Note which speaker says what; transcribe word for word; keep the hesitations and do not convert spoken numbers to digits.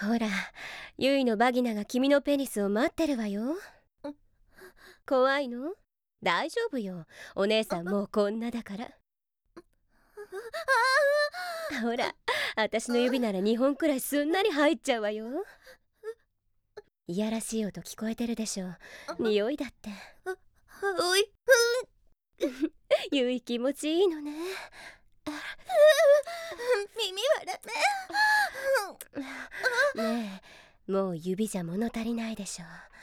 Speaker 1: ほら、ユイのバギナが君のペニスを待ってるわよ。怖いの？大丈夫よ。お姉さんもうこんなだから。ほら、私の指ならにほんくらいすんなり入っちゃうわよ。いやらしい音聞こえてるでしょ。匂いだって。
Speaker 2: おい、
Speaker 1: ユイ気持ちいいのね。
Speaker 2: 耳はダメ。
Speaker 1: ねえ、もう指じゃ物足りないでしょ。